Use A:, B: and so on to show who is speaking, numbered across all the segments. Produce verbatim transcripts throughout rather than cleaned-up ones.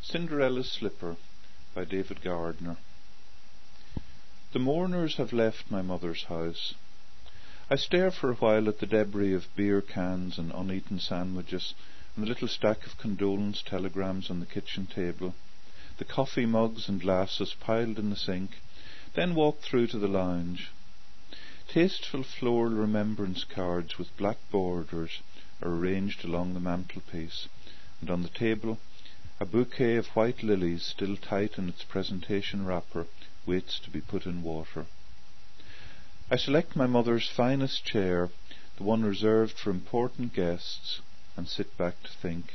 A: Cinderella's Slipper by David Gardner. The mourners have left my mother's house. I stare for a while at the debris of beer cans and uneaten sandwiches, and the little stack of condolence telegrams on the kitchen table, the coffee mugs and glasses piled in the sink, then walk through to the lounge. Tasteful floral remembrance cards with black borders are arranged along the mantelpiece, and on the table a bouquet of white lilies, still tight in its presentation wrapper, waits to be put in water. I select my mother's finest chair, the one reserved for important guests, and sit back to think.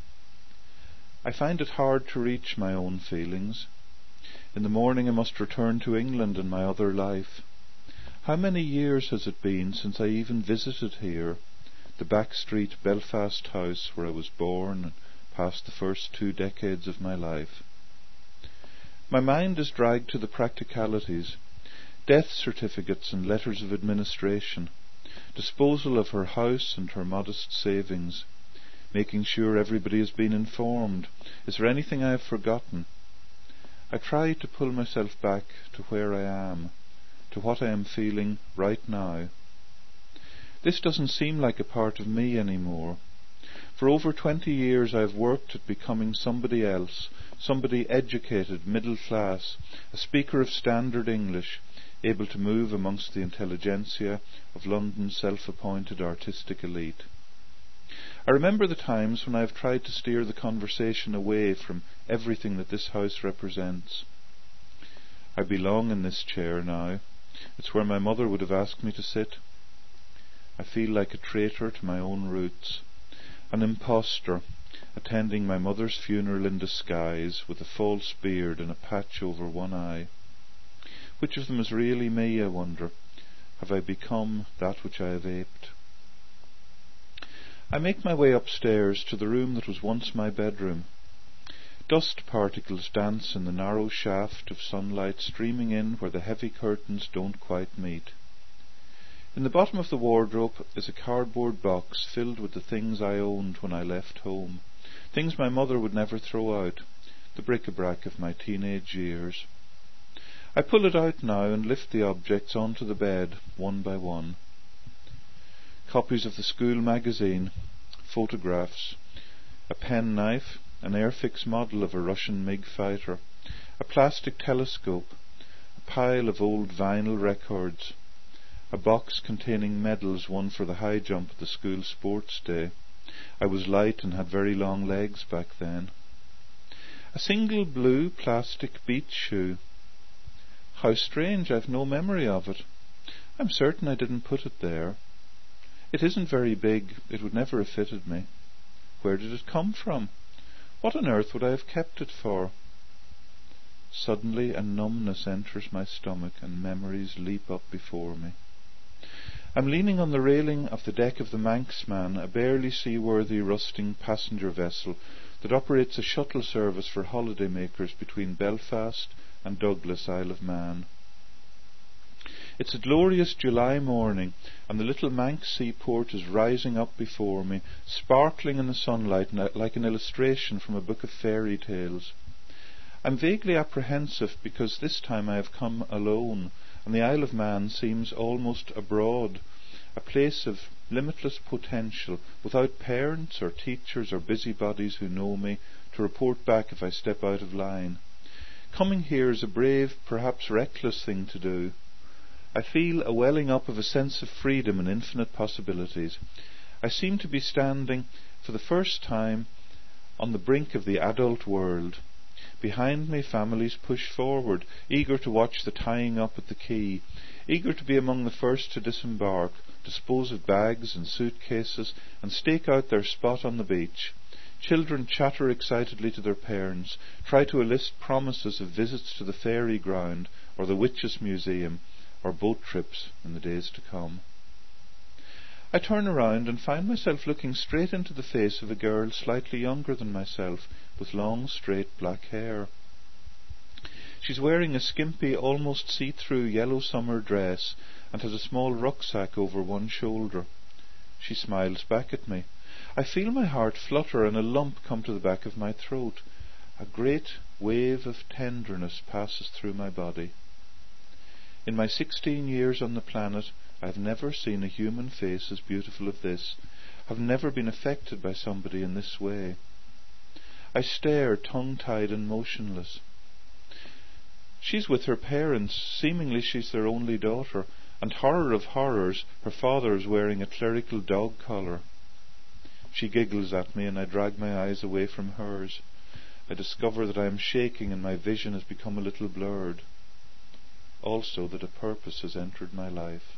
A: I find it hard to reach my own feelings. In the morning I must return to England and my other life. How many years has it been since I even visited here, the back street Belfast house where I was born and passed the first two decades of my life? My mind is dragged to the practicalities, death certificates and letters of administration, disposal of her house and her modest savings, making sure everybody has been informed. Is there anything I have forgotten? I try to pull myself back to where I am, to what I am feeling right now. This doesn't seem like a part of me anymore. For over twenty years I have worked at becoming somebody else, somebody educated, middle class, a speaker of standard English, able to move amongst the intelligentsia of London's self-appointed artistic elite. I remember the times when I have tried to steer the conversation away from everything that this house represents. I belong in this chair now. It's where my mother would have asked me to sit. I feel like a traitor to my own roots, an impostor, attending my mother's funeral in disguise, with a false beard and a patch over one eye. Which of them is really me, I wonder? Have I become that which I have aped? I make my way upstairs to the room that was once my bedroom. Dust particles dance in the narrow shaft of sunlight streaming in where the heavy curtains don't quite meet. In the bottom of the wardrobe is a cardboard box filled with the things I owned when I left home, things my mother would never throw out, the bric-a-brac of my teenage years. I pull it out now and lift the objects onto the bed, one by one. Copies of the school magazine, photographs, a penknife, an Airfix model of a Russian MiG fighter, a plastic telescope, a pile of old vinyl records, a box containing medals won for the high jump at the school sports day. I was light and had very long legs back then. A single blue plastic beach shoe. How strange, I've no memory of it. I'm certain I didn't put it there. It isn't very big, it would never have fitted me. Where did it come from? What on earth would I have kept it for? Suddenly a numbness enters my stomach and memories leap up before me. I'm leaning on the railing of the deck of the Manxman, a barely seaworthy rusting passenger vessel that operates a shuttle service for holidaymakers between Belfast and Douglas, Isle of Man. It's a glorious July morning, and the little Manx seaport is rising up before me, sparkling in the sunlight like an illustration from a book of fairy tales. I'm vaguely apprehensive because this time I have come alone, and the Isle of Man seems almost abroad, a place of limitless potential, without parents or teachers or busybodies who know me to report back if I step out of line. Coming here is a brave, perhaps reckless thing to do. I feel a welling up of a sense of freedom and infinite possibilities. I seem to be standing, for the first time, on the brink of the adult world. Behind me families push forward, eager to watch the tying up at the quay, eager to be among the first to disembark, dispose of bags and suitcases, and stake out their spot on the beach. Children chatter excitedly to their parents, try to elicit promises of visits to the fairy ground, or the Witches' Museum, or boat trips in the days to come. I turn around and find myself looking straight into the face of a girl slightly younger than myself, with long, straight black hair. She's wearing a skimpy, almost see-through yellow summer dress, and has a small rucksack over one shoulder. She smiles back at me. I feel my heart flutter and a lump come to the back of my throat. A great wave of tenderness passes through my body. In my sixteen years on the planet, I have never seen a human face as beautiful as this, have never been affected by somebody in this way. I stare, tongue-tied and motionless. She's with her parents, seemingly she's their only daughter, and horror of horrors, her father is wearing a clerical dog collar. She giggles at me, and I drag my eyes away from hers. I discover that I am shaking and my vision has become a little blurred. Also that a purpose has entered my life.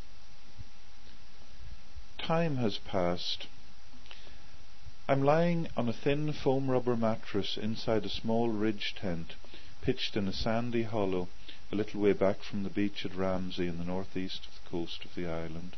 A: Time has passed. I'm lying on a thin foam rubber mattress inside a small ridge tent, pitched in a sandy hollow a little way back from the beach at Ramsey in the northeast of the coast of the island.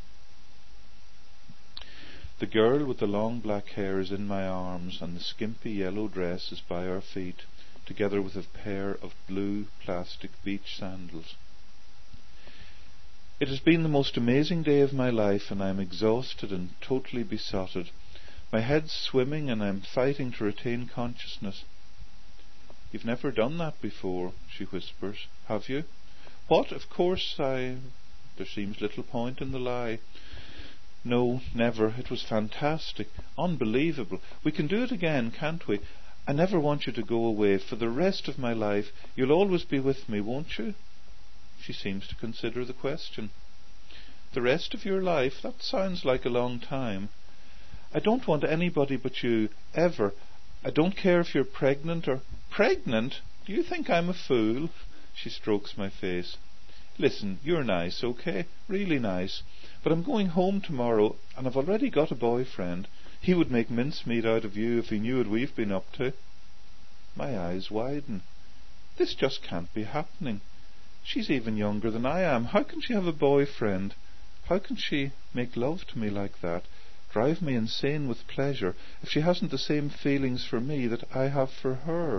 A: The girl with the long black hair is in my arms, and the skimpy yellow dress is by our feet, together with a pair of blue plastic beach sandals. It has been the most amazing day of my life, and I am exhausted and totally besotted. My head's swimming, and I am fighting to retain consciousness. "You've never done that before," she whispers. "Have you?" "What? Of course I—" There seems little point in the lie. "No, never. It was fantastic. Unbelievable. We can do it again, can't we? I never want you to go away. For the rest of my life, you'll always be with me, won't you?" She seems to consider the question. "The rest of your life? That sounds like a long time." "I don't want anybody but you, ever. I don't care if you're pregnant or—" "Pregnant? Do you think I'm a fool?" She strokes my face. "Listen, you're nice, okay? Really nice. But I'm going home tomorrow, and I've already got a boyfriend. He would make mincemeat out of you if he knew what we've been up to." My eyes widen. This just can't be happening. She's even younger than I am. How can she have a boyfriend? How can she make love to me like that, drive me insane with pleasure, if she hasn't the same feelings for me that I have for her?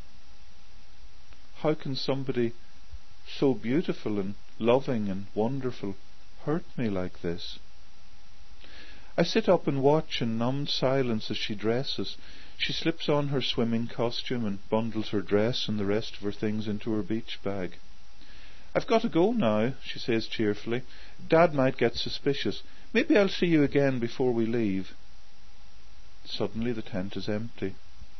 A: How can somebody so beautiful and loving and wonderful hurt me like this? I sit up and watch in numbed silence as she dresses. She slips on her swimming costume and bundles her dress and the rest of her things into her beach bag. "I've got to go now," she says cheerfully. "Dad might get suspicious. Maybe I'll see you again before we leave." Suddenly the tent is empty.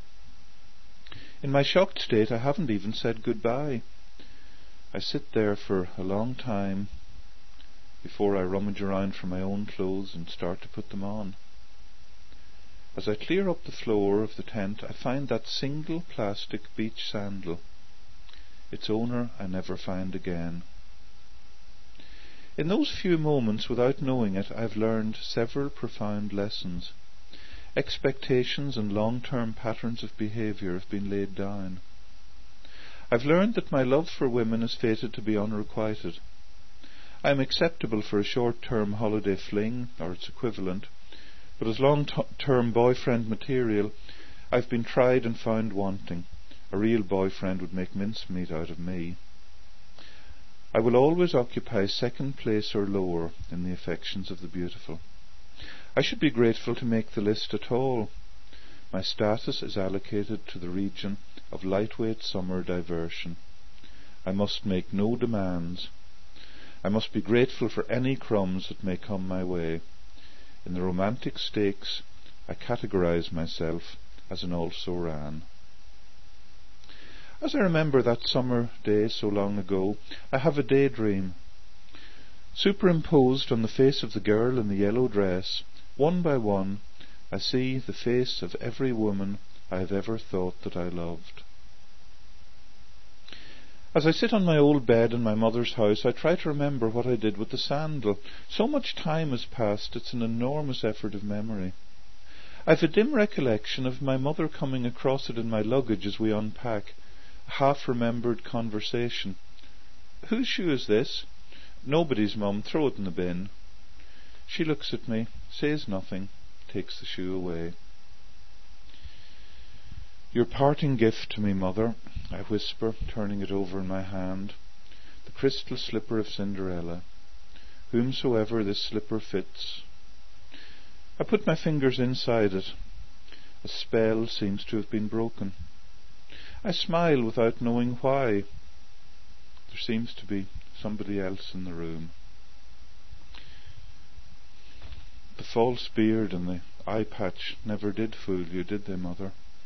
A: In my shocked state, I haven't even said goodbye. I sit there for a long time before I rummage around for my own clothes and start to put them on. As I clear up the floor of the tent, I find that single plastic beach sandal. Its owner I never find again. In those few moments, without knowing it, I have learned several profound lessons. Expectations and long-term patterns of behaviour have been laid down. I've learned that my love for women is fated to be unrequited. I am acceptable for a short-term holiday fling, or its equivalent, but as long-term boyfriend material, I've been tried and found wanting. A real boyfriend would make mincemeat out of me. I will always occupy second place or lower in the affections of the beautiful. I should be grateful to make the list at all. My status is allocated to the region of lightweight summer diversion. I must make no demands. I must be grateful for any crumbs that may come my way. In the romantic stakes, I categorize myself as an also-ran. As I remember that summer day so long ago, I have a daydream. Superimposed on the face of the girl in the yellow dress, one by one, I see the face of every woman I have ever thought that I loved. As I sit on my old bed in my mother's house, I try to remember what I did with the sandal. So much time has passed, it's an enormous effort of memory. I've a dim recollection of my mother coming across it in my luggage as we unpack, a half-remembered conversation. "Whose shoe is this?" "Nobody's, Mum. Throw it in the bin." She looks at me, says nothing, takes the shoe away. "Your parting gift to me, Mother," I whisper, turning it over in my hand. "The crystal slipper of Cinderella. Whomsoever this slipper fits." I put my fingers inside it. A spell seems to have been broken. I smile without knowing why. There seems to be somebody else in the room. The false beard and the eye patch never did fool you, did they, Mother?